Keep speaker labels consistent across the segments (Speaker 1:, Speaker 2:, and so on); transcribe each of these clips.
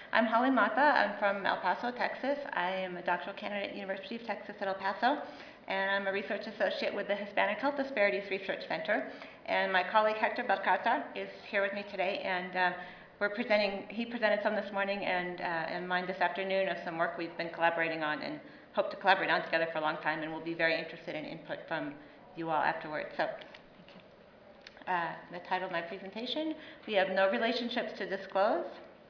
Speaker 1: I'm Holly Mata. I'm from El Paso, Texas. I am a doctoral candidate at the University of Texas at El Paso, and I'm a research associate with the Hispanic Health Disparities Research Center. And my colleague Hector Balcazar is here with me today, and he presented some this morning and mine this afternoon of some work we've been collaborating on and hope to collaborate on together for a long time, and we'll be very interested in input from you all afterwards. So. The title of my presentation, we have no relationships to disclose.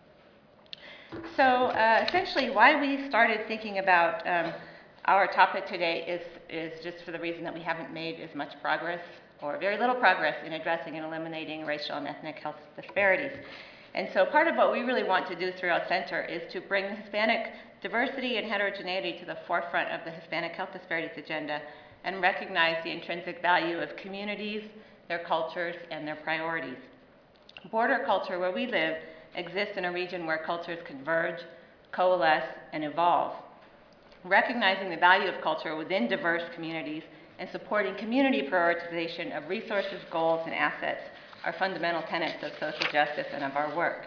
Speaker 1: So essentially why we started thinking about our topic today is just for the reason that we haven't made as much progress or very little progress in addressing and eliminating racial and ethnic health disparities. And so part of what we really want to do through our center is to bring the Hispanic diversity and heterogeneity to the forefront of the Hispanic health disparities agenda and recognize the intrinsic value of communities, their cultures, and their priorities. Border culture, where we live, exists in a region where cultures converge, coalesce, and evolve. Recognizing the value of culture within diverse communities and supporting community prioritization of resources, goals, and assets are fundamental tenets of social justice and of our work.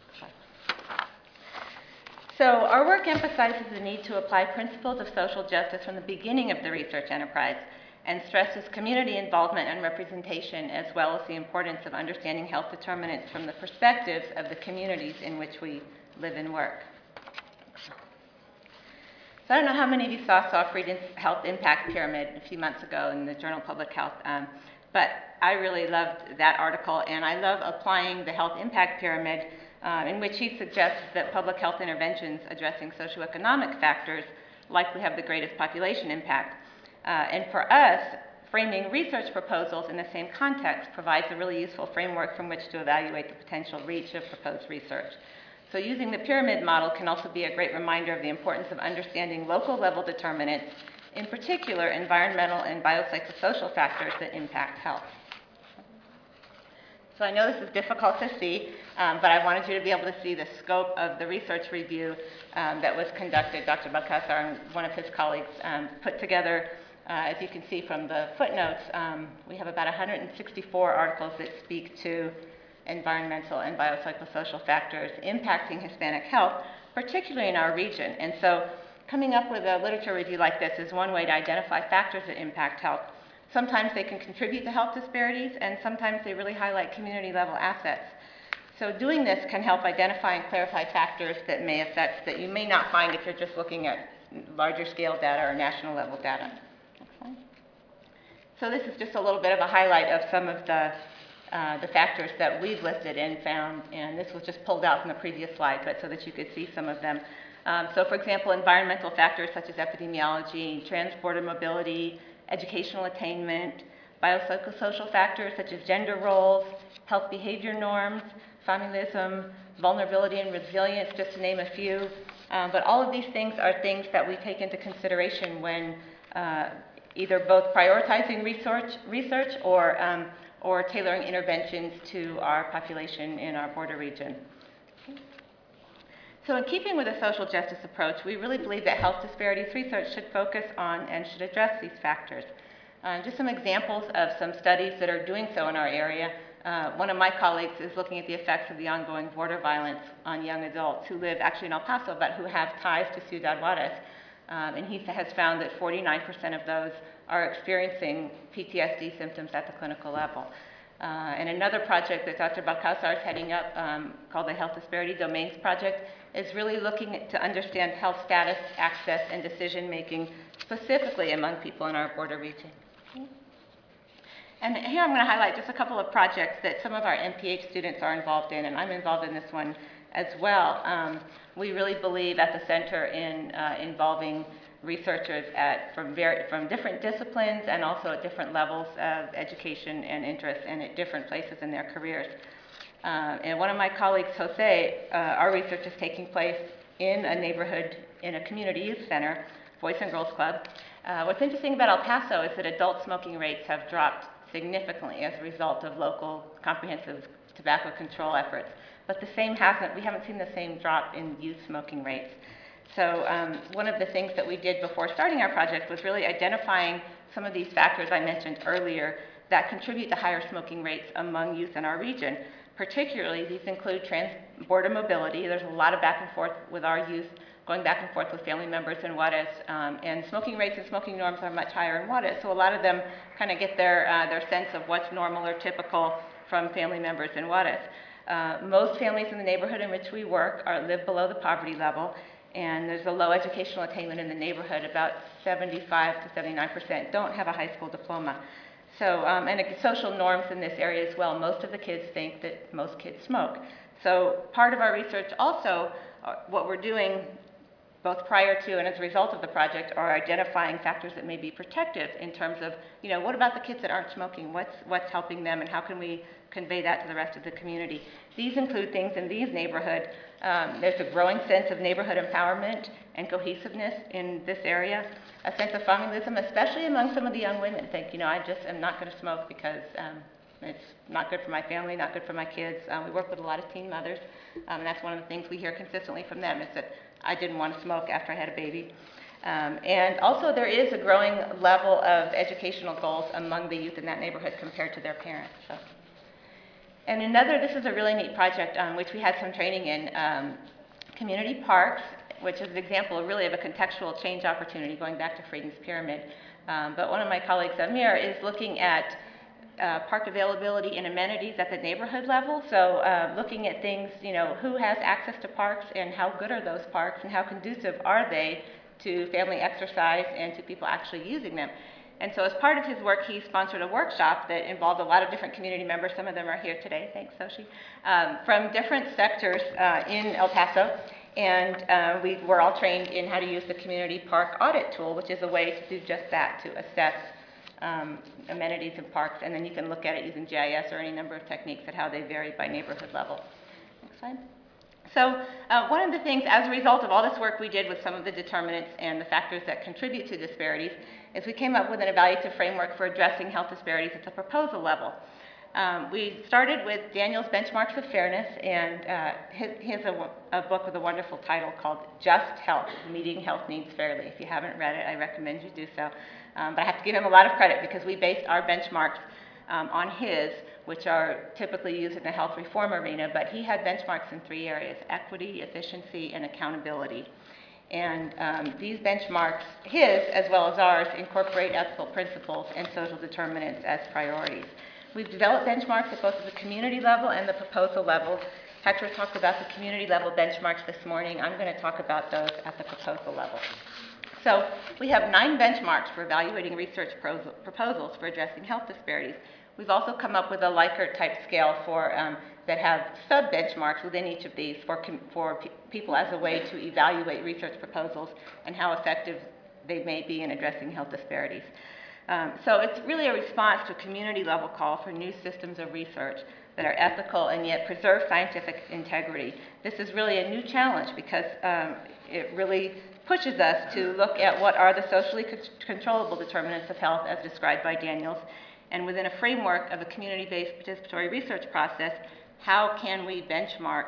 Speaker 1: So our work emphasizes the need to apply principles of social justice from the beginning of the research enterprise and stresses community involvement and representation, as well as the importance of understanding health determinants from the perspectives of the communities in which we live and work. So I don't know how many of you saw Friedman's Health Impact Pyramid a few months ago in the Journal of Public Health, but I really loved that article, and I love applying the Health Impact Pyramid in which he suggests that public health interventions addressing socioeconomic factors likely have the greatest population impact. And for us, framing research proposals in the same context provides a really useful framework from which to evaluate the potential reach of proposed research. So using the pyramid model can also be a great reminder of the importance of understanding local level determinants, in particular environmental and biopsychosocial factors that impact health. So I know this is difficult to see, but I wanted you to be able to see the scope of the research review that was conducted. Dr. Balcazar and one of his colleagues put together. As you can see from the footnotes, we have about 164 articles that speak to environmental and biopsychosocial factors impacting Hispanic health, particularly in our region. And so coming up with a literature review like this is one way to identify factors that impact health. Sometimes they can contribute to health disparities, and sometimes they really highlight community-level assets. So doing this can help identify and clarify factors that may affect, that you may not find if you're just looking at larger scale data or national level data. So this is just a little bit of a highlight of some of the factors that we've listed and found, and this was just pulled out from the previous slide, but so that you could see some of them. So for example, environmental factors such as epidemiology, transport and mobility, educational attainment, biopsychosocial factors such as gender roles, health behavior norms, familism, vulnerability and resilience, just to name a few. But all of these things are things that we take into consideration when either both prioritizing research or tailoring interventions to our population in our border region. So in keeping with a social justice approach, we really believe that health disparities research should focus on and should address these factors. Just some examples of some studies that are doing so in our area. One of my colleagues is looking at the effects of the ongoing border violence on young adults who live actually in El Paso, but who have ties to Ciudad Juarez. And he has found that 49% of those are experiencing PTSD symptoms at the clinical level. And another project that Dr. Balcazar is heading up, called the Health Disparity Domains Project, is really looking to understand health status, access, and decision-making specifically among people in our border region. And here I'm going to highlight just a couple of projects that some of our MPH students are involved in, and I'm involved in this one as well. We really believe at the center in involving researchers from different disciplines and also at different levels of education and interest and at different places in their careers. And one of my colleagues, Jose, our research is taking place in a neighborhood, in a community youth center, Boys and Girls Club. What's interesting about El Paso is that adult smoking rates have dropped significantly as a result of local comprehensive tobacco control efforts. But we haven't seen the same drop in youth smoking rates. So one of the things that we did before starting our project was really identifying some of these factors I mentioned earlier that contribute to higher smoking rates among youth in our region. Particularly, these include trans-border mobility. There's a lot of back and forth with our youth, going back and forth with family members in Juarez, and smoking rates and smoking norms are much higher in Juarez, so a lot of them kind of get their sense of what's normal or typical from family members in Juarez. Most families in the neighborhood in which we work live below the poverty level, and there's a low educational attainment in the neighborhood. About 75 to 79% don't have a high school diploma. So, and social norms in this area as well. Most of the kids think that most kids smoke. So part of our research also, what we're doing both prior to and as a result of the project, are identifying factors that may be protective in terms of, you know, what about the kids that aren't smoking? What's helping them, and how can we convey that to the rest of the community? These include things in these neighborhoods. There's a growing sense of neighborhood empowerment and cohesiveness in this area, a sense of familism, especially among some of the young women. Think, you know, I just am not going to smoke because it's not good for my family, not good for my kids. We work with a lot of teen mothers, and that's one of the things we hear consistently from them, is that I didn't want to smoke after I had a baby. And also there is a growing level of educational goals among the youth in that neighborhood compared to their parents. So. And this is a really neat project on which we had some training in community parks, which is an example really of a contextual change opportunity going back to Frieden's Pyramid. But one of my colleagues, Amir, is looking at park availability and amenities at the neighborhood level. So looking at things, you know, who has access to parks and how good are those parks and how conducive are they to family exercise and to people actually using them. And so as part of his work, he sponsored a workshop that involved a lot of different community members. Some of them are here today, thanks Soshi, from different sectors in El Paso. And we were all trained in how to use the community park audit tool, which is a way to do just that, to assess amenities in parks, and then you can look at it using GIS or any number of techniques at how they vary by neighborhood level. Next slide. So one of the things, as a result of all this work we did with some of the determinants and the factors that contribute to disparities, is we came up with an evaluative framework for addressing health disparities at the proposal level. We started with Daniel's Benchmarks of Fairness, and he has a book with a wonderful title called Just Health, Meeting Health Needs Fairly. If you haven't read it, I recommend you do so. But I have to give him a lot of credit because we based our benchmarks on his, which are typically used in the health reform arena, but he had benchmarks in 3 areas: equity, efficiency, and accountability. And these benchmarks, his as well as ours, incorporate ethical principles and social determinants as priorities. We've developed benchmarks at both the community level and the proposal level. Hector talked about the community level benchmarks this morning. I'm going to talk about those at the proposal level. So we have 9 benchmarks for evaluating research proposals for addressing health disparities. We've also come up with a Likert type scale for, that have sub-benchmarks within each of these for people as a way to evaluate research proposals and how effective they may be in addressing health disparities. So it's really a response to a community level call for new systems of research that are ethical and yet preserve scientific integrity. This is really a new challenge because it really pushes us to look at what are the socially controllable determinants of health as described by Daniels, and within a framework of a community-based participatory research process, how can we benchmark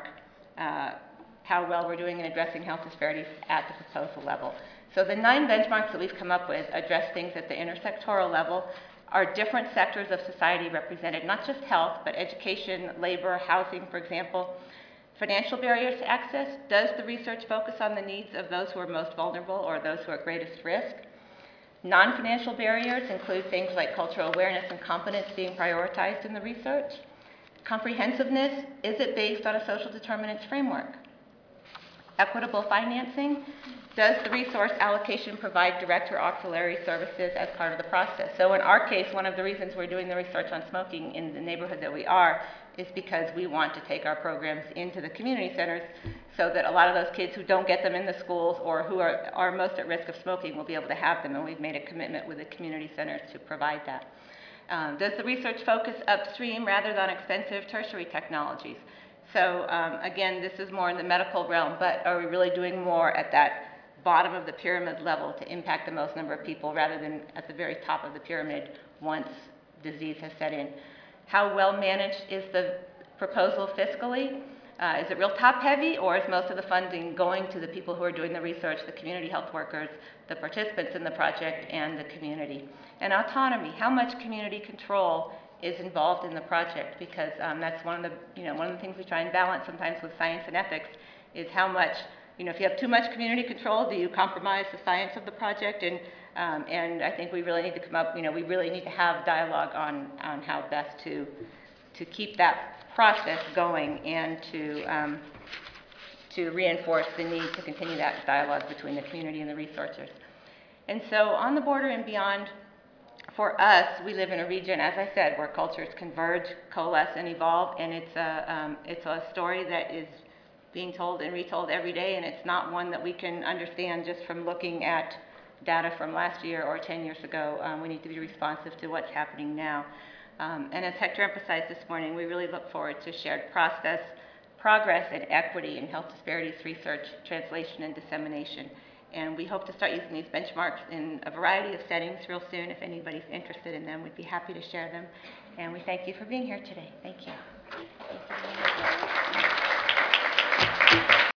Speaker 1: how well we're doing in addressing health disparities at the proposal level. So the 9 benchmarks that we've come up with address things at the intersectoral level. Are different sectors of society represented, not just health, but education, labor, housing, for example. Financial barriers to access. Does the research focus on the needs of those who are most vulnerable or those who are at greatest risk? Non-financial barriers include things like cultural awareness and competence being prioritized in the research. Comprehensiveness, is it based on a social determinants framework? Equitable financing, does the resource allocation provide direct or auxiliary services as part of the process? So in our case, one of the reasons we're doing the research on smoking in the neighborhood that we are is because we want to take our programs into the community centers so that a lot of those kids who don't get them in the schools or who are most at risk of smoking will be able to have them, and we've made a commitment with the community centers to provide that. Does the research focus upstream rather than expensive tertiary technologies? So again, this is more in the medical realm, but are we really doing more at that bottom of the pyramid level to impact the most number of people rather than at the very top of the pyramid once disease has set in? How well managed is the proposal fiscally? Is it real top heavy, or is most of the funding going to the people who are doing the research, the community health workers, the participants in the project, and the community? And autonomy, how much community control is involved in the project, because that's one of the things we try and balance sometimes with science and ethics is how much, if you have too much community control, do you compromise the science of the project? And I think we really need to come up, we really need to have dialogue on how best to keep that process going and to reinforce the need to continue that dialogue between the community and the researchers. And so on the border and beyond, for us, we live in a region, as I said, where cultures converge, coalesce, and evolve, and it's a story that is being told and retold every day, and it's not one that we can understand just from looking at data from last year or 10 years ago. We need to be responsive to what's happening now. And as Hector emphasized this morning, we really look forward to shared progress and equity in health disparities research, translation, and dissemination. And we hope to start using these benchmarks in a variety of settings real soon. If anybody's interested in them, we'd be happy to share them. And we thank you for being here today. Thank you.